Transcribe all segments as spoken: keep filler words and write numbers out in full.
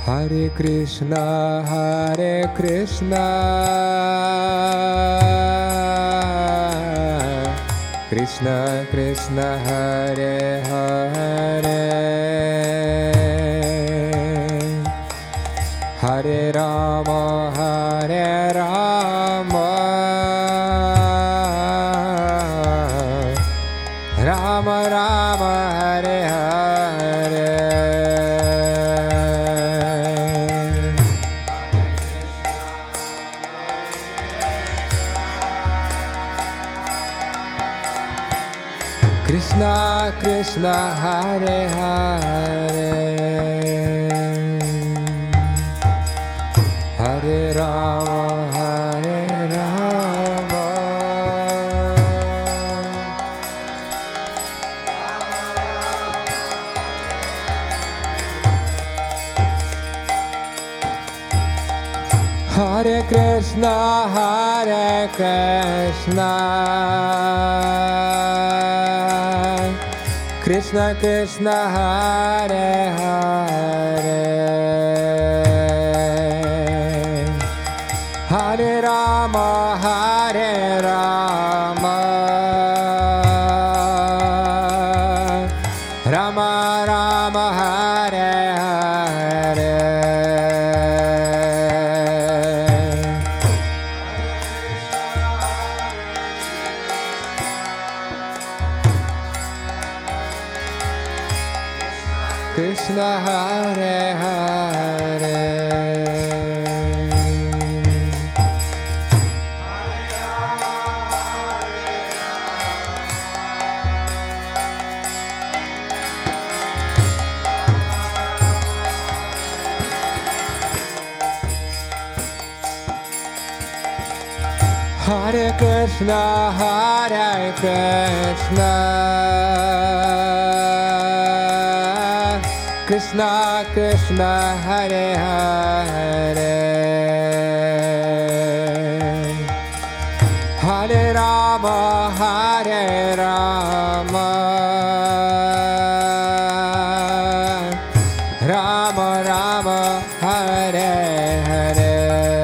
Hare Krishna, Hare Krishna, Krishna Krishna, Hare Hare, Hare Rama, Hare Rama, Rama Rama, Hare Hare. Krishna Krishna, Hare Hare, Hare Rama, Hare Rama, Hare Krishna, Hare Krishna, Krishna Krishna, Hare Hare, Hare Rama, Hare Rama, Rama Rama, Hare Hare. Krishna Hare Hare, Hare Krishna, Hare Krishna, Krishna Krishna, Hare Hare, Hare Rama, Hare Rama, Rama Rama, Hare Hare.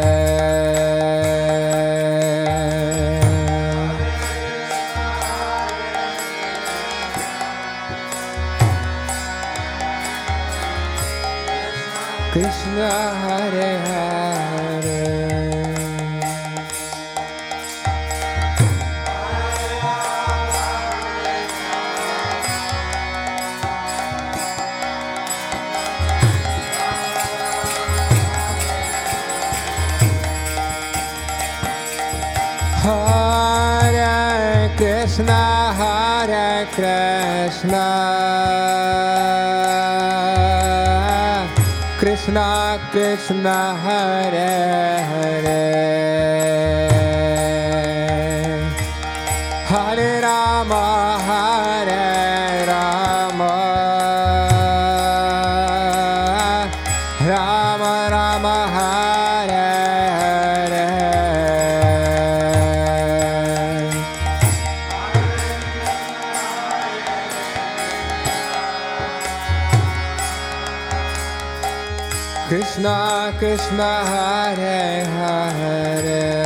Krishna Hare Hare, Hare Krishna, Hare Krishna, Krishna Krishna, Hare Hare, Hare Rama, Hare Rama, Rama Rama, Hare Hare. Krishna Krishna, Hare Hare,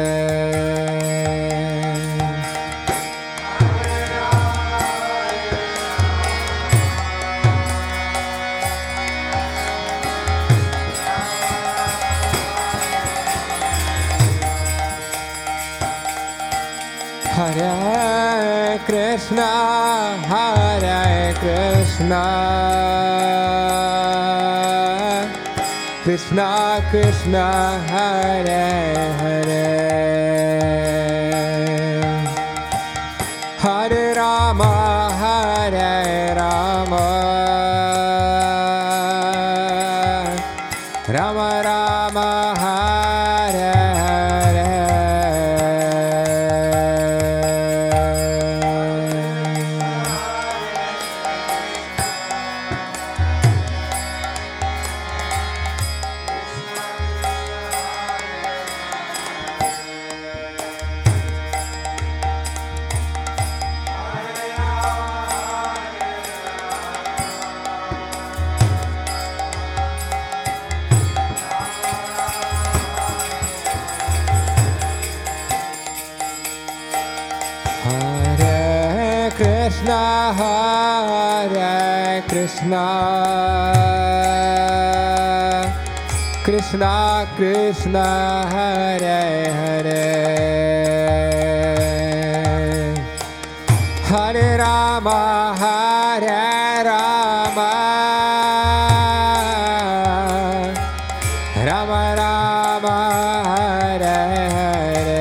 Hare Krishna, Hare Krishna, Krishna Krishna, Hare Hare, Hare Rama, Hare Rama, Rama Rama, Hare Hare. Hare Krishna, Krishna Krishna Hare Hare, Hare Rama Hare Rama, Rama Rama Hare Hare.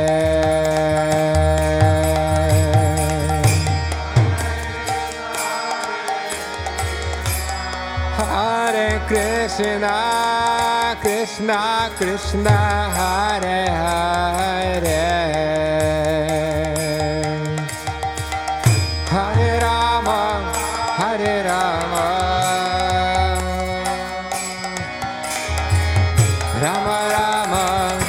Hare Krishna, Krishna Krishna Hare Hare, Hare Rama Hare Rama, Rama Rama,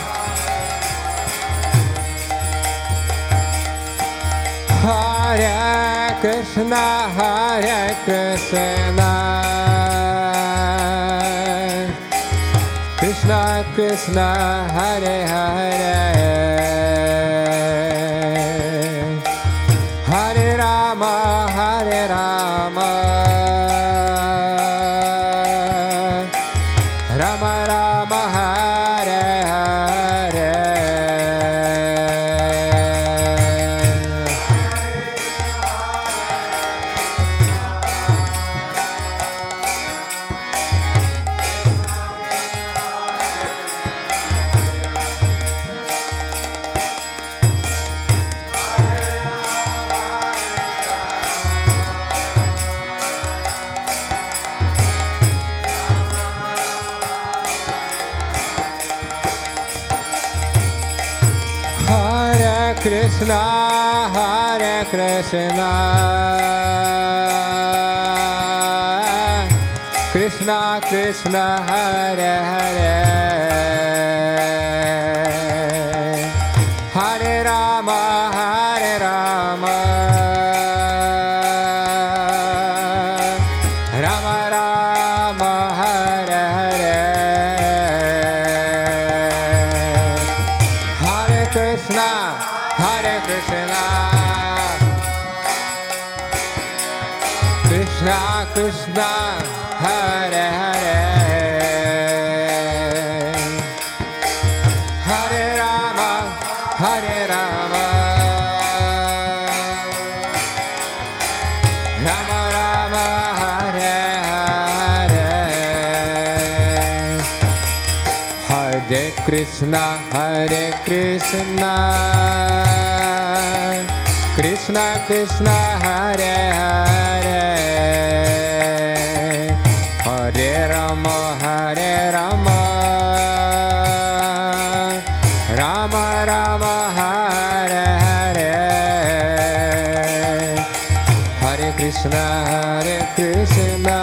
Hare Krishna, Hare Krishna, Krishna Krishna Hare Hare, Hare Rama Hare Rama, Rama Rama Hare Hare. Hare Krishna, Hare Krishna, Krishna Krishna Hare Hare, Hare Rama Hare Rama, Rama Rama Hare Hare, Hare Krishna, Hare Krishna, Krishna Krishna Hare Hare, Hare Rama Hare Rama, Rama Rama Hare Hare, Hare Krishna, Hare Krishna, Krishna Krishna Hare Hare, Hare Rama Hare Rama, Rama Rama Hare Hare, Hare Krishna Hare Krishna,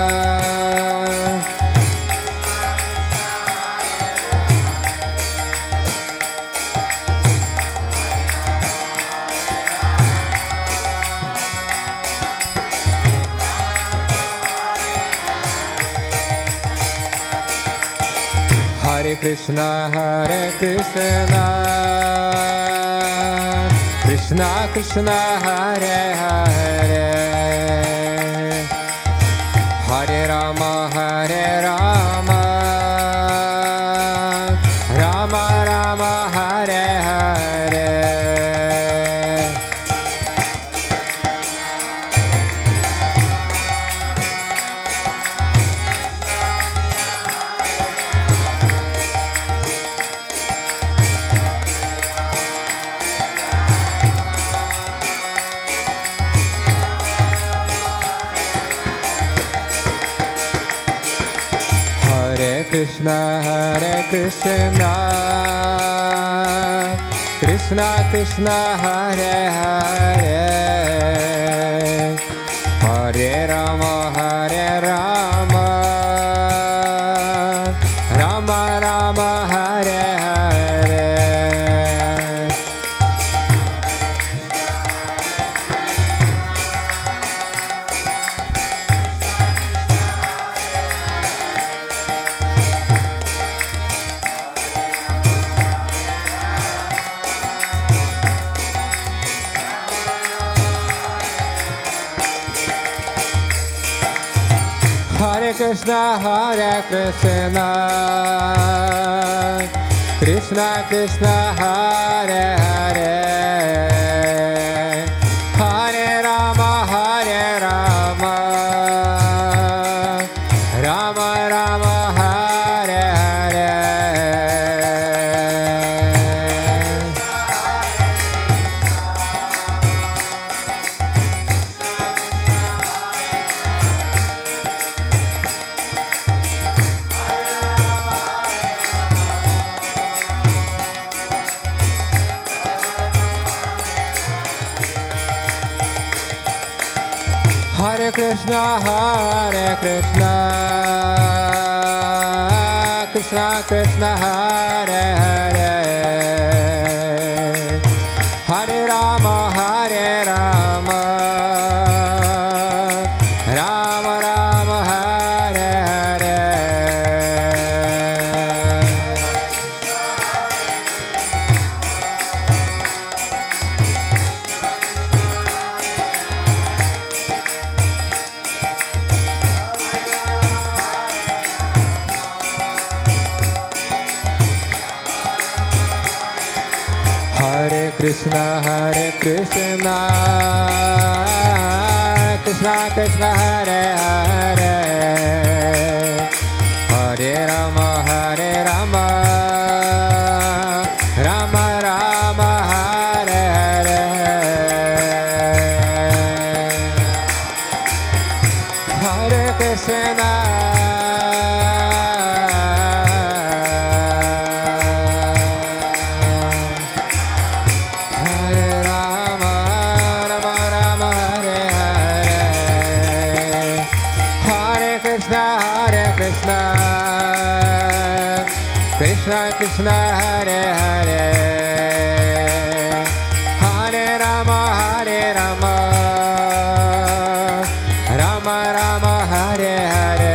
Hare Krishna, Hare Krishna, Krishna Krishna Hare Hare, Hare Rama Hare Rama, Rama Rama Hare Hare, Hare Krishna, Hare Krishna, Krishna Krishna Hare Hare, Hare Rama Hare Rama, Rama Rama Hare Hare, Hare Krishna, Hare Krishna, Krishna Krishna, Hare Hare, Hare Rama, Hare Rama, Rama Rama, Hare Hare. Hare Krishna, Hare Krishna, Krishna Krishna, Hare Hare, Hare Rama, Hare Rama, Rama Rama, Hare Hare. Hare Krishna, Hare Krishna, Krishna Krishna, Hare Hare, Hare Rama, Hare Rama, Rama Rama, Hare Hare. Hare Krishna, Krishna Krishna, Hare Hare, Hare Rama, Hare Rama, Rama Rama, Hare Hare.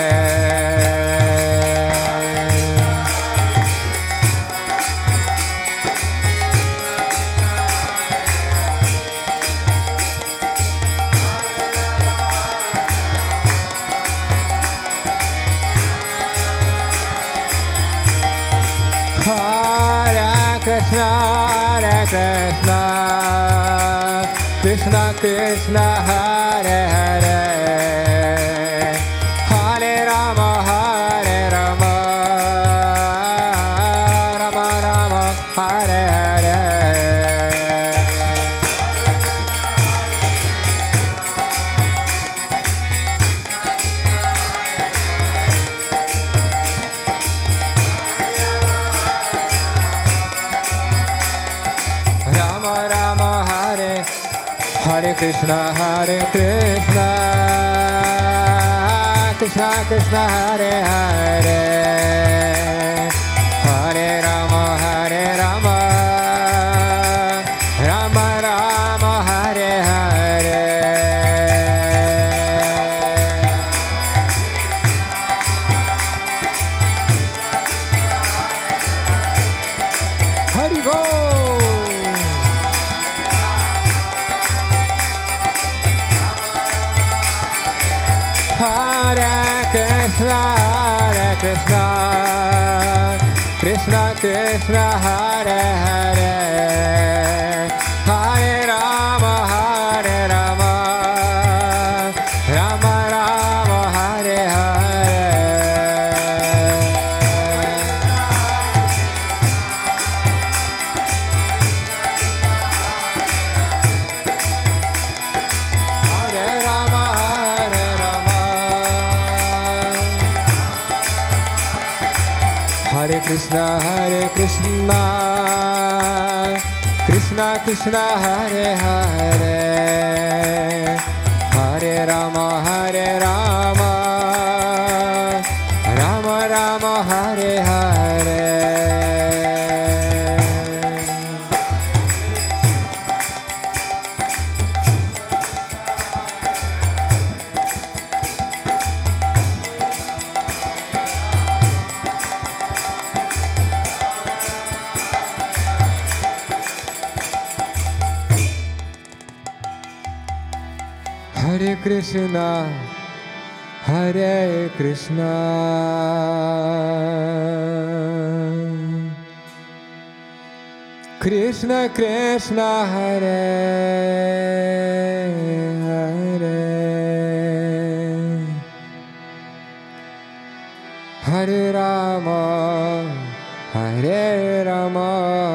Hare Krishna, Hare Krishna, Krishna Krishna, Hare Hare, Hare Rama, Hare Rama, Rama Rama, Hare Hare. Hare Krishna, Hare Krishna, Krishna Krishna, Hare Hare, Hare Rama, Hare Rama, Rama Rama, Hare Hare. Hari Bol. Hare Krishna, Hare Krishna, Krishna Krishna, Hare Hare, Hare Rama, Hare Rama, Rama Rama, Hare Hare. Hare Rama, Hare Rama, Hare Krishna, Hare Krishna, Krishna Krishna, Hare Hare, Hare Rama, Hare Rama, Rama Rama, Hare Hare. Hare Krishna, Hare Krishna, Krishna Krishna, Hare Hare, Hare Rama, Hare Rama,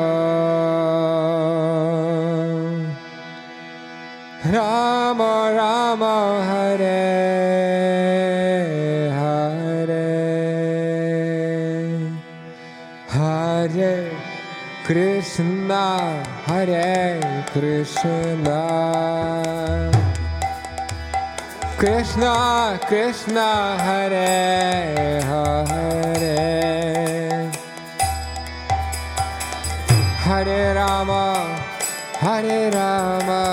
Rama Rama, Hare Hare Krishna, Hare Krishna, Krishna Krishna, Hare Hare, Hare Rama, Hare Rama,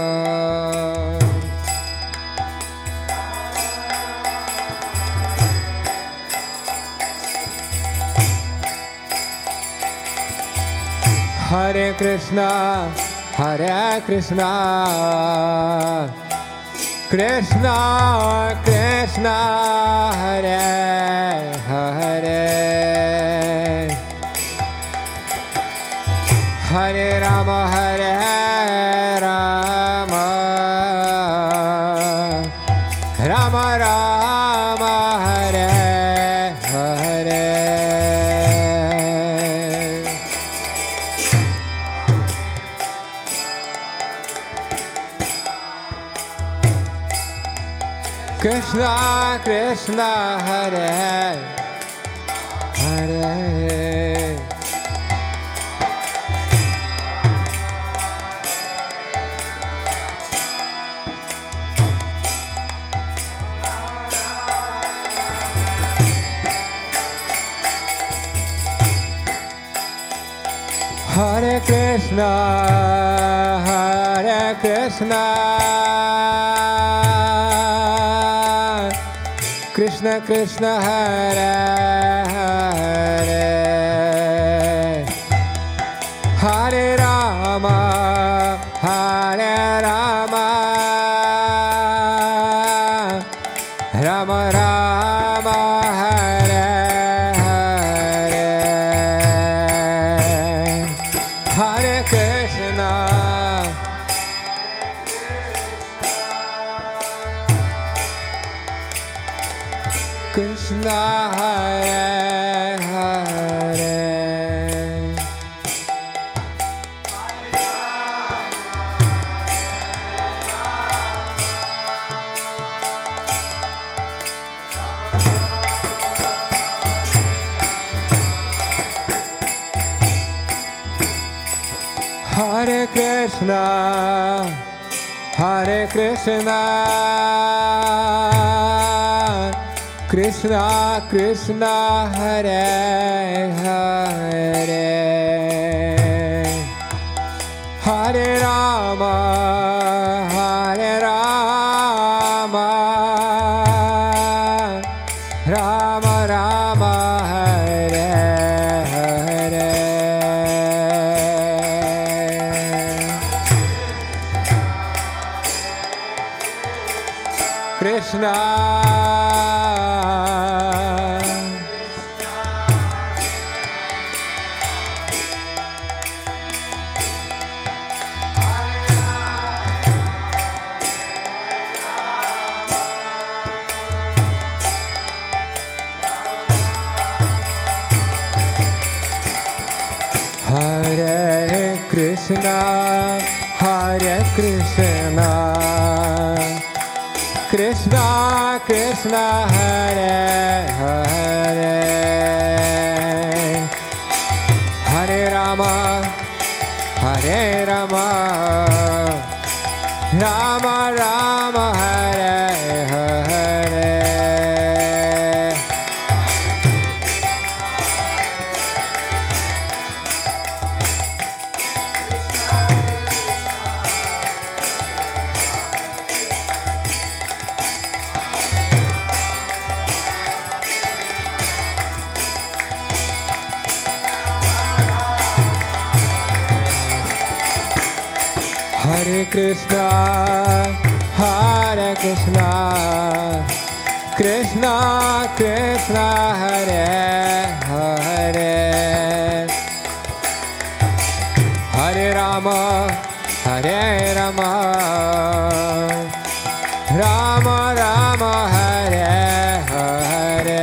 Hare Krishna, Hare Krishna, Krishna Krishna, Hare Hare, Hare Rama, Hare Rama, Rama Rama, Hare Hare, Krishna Krishna, Hare Hare, Hare Krishna, Hare Krishna, Krishna Krishna, Hare Hare, Hare Rama, Hare Rama, Rama Rama, Hare Hare, Hare Krishna, Krishna, Hare Hare, Hare Krishna, Hare Krishna, Krishna Krishna, Hare Hare, Hare Rama, Hare Rama, Rama Rama, Hare Hare, Krishna Hare Krishna, Hare Krishna, Krishna Krishna, Hare Hare, Hare Rama, Hare Rama, Rama Rama, Hare Hare, Hare Krishna, Hare Krishna, Krishna Krishna Hare Hare Hare Rama Hare Rama Rama Rama Hare Hare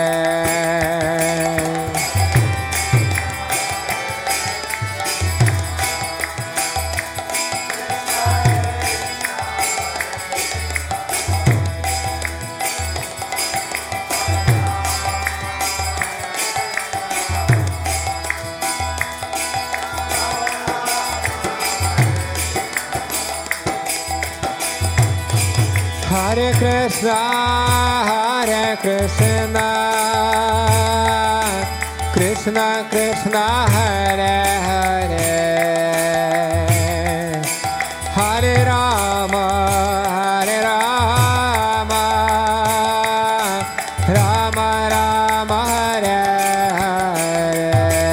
Hare Krishna, Hare Krishna, Krishna Krishna, Hare Hare, Hare Rama, Hare Rama, Rama Rama, Hare Hare.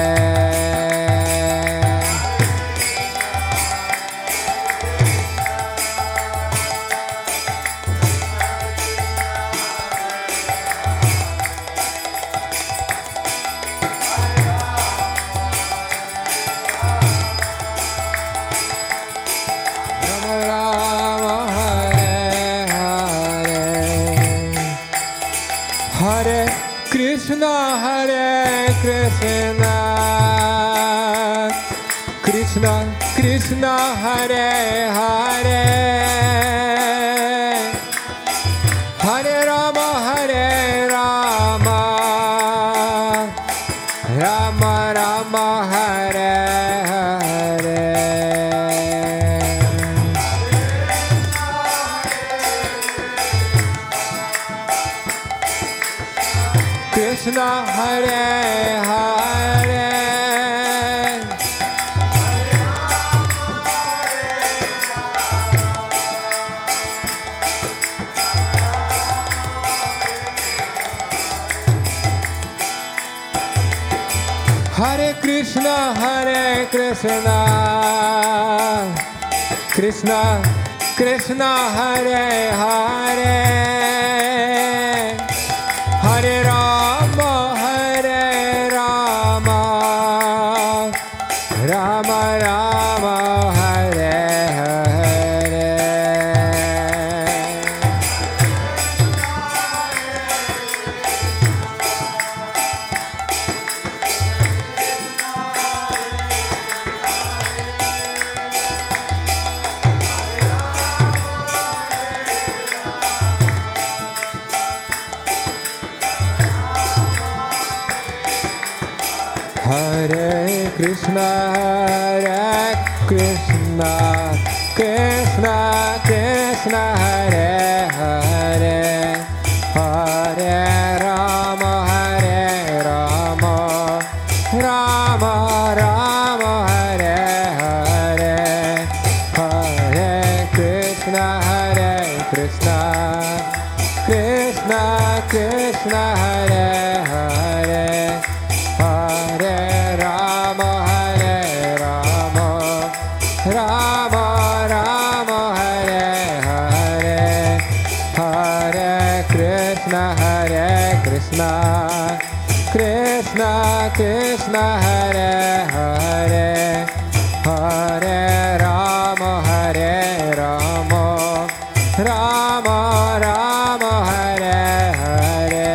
Hare Krishna, Hare Krishna, Krishna Krishna, Hare Hare, Hare Rama, Hare Rama, Rama Rama, Hare Hare. Krishna Hare Hare, Hare Krishna, Hare Krishna, Krishna Krishna, Hare Hare, Hare Rama, Hare Rama, Rama Rama, Hare Hare. Hare Krishna, Hare Krishna, Krishna Krishna, Hare Hare, Hare Rama, Hare Rama, Rama Rama, Hare Hare, Hare Krishna, Hare Krishna, Krishna Krishna, Hare Hare, Hare Rama, Hare Rama, Rama Rama, Hare Hare, Hare Krishna, Hare Krishna, Krishna Krishna, Hare Hare, Hare Rama, Hare Rama, Rama Rama, Hare Hare.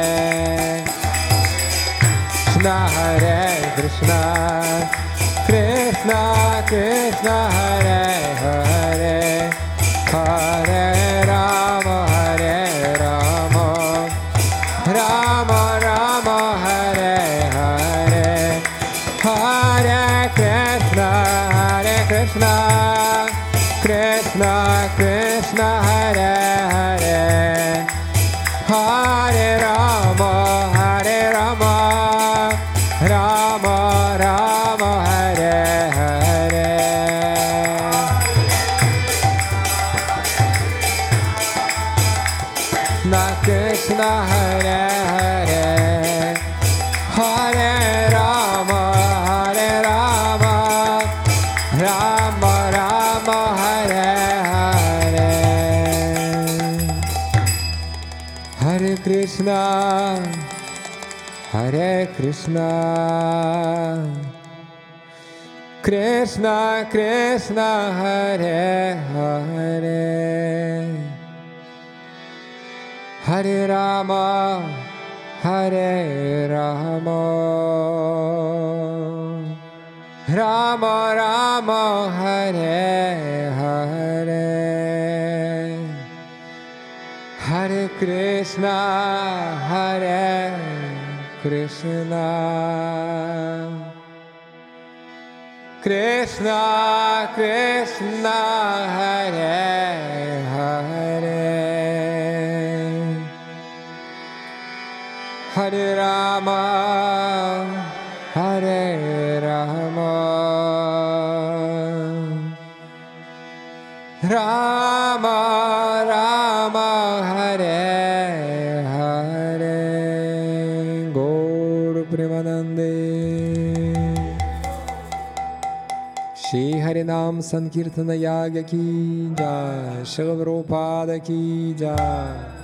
Krishna Hare Krishna, Krishna Krishna, Hare Hare, Hare Rama, Hare Rama, Rama Rama, Hare Hare, Hare Krishna, Hare Krishna, Krishna Krishna, Hare Hare, Hare Rama, Hare Rama, Rama Rama, Hare Hare. Krishna Krishna, Hare Hare, Hare Rama, Hare Rama, Rama Rama, Hare Hare. Krishna, Hare Krishna, Krishna Krishna, Hare Hare, Hare Rama, Hare Rama, Rama Rama, Hare Hare, Hare Krishna, Hare Krishna, Krishna Krishna, Hare Hare, Hare Rama, Hare Rama, Rama Rama, Hare Hare. Gaur Premanande. Shri Hari Nam Sankirtana Yagya ki jai, Shri Prabhupada ki jai.